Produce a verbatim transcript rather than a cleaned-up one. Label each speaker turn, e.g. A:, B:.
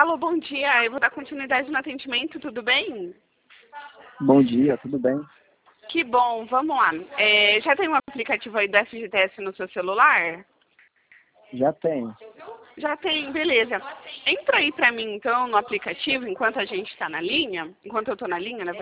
A: Alô, bom dia. Eu vou dar continuidade no atendimento, tudo bem?
B: Bom dia, tudo bem?
A: Que bom, vamos lá. É, já tem um aplicativo aí do F G T S no seu celular?
B: Já tenho.
A: Já tem, beleza. Entra aí pra mim então no aplicativo enquanto a gente está na linha, enquanto eu estou na linha, na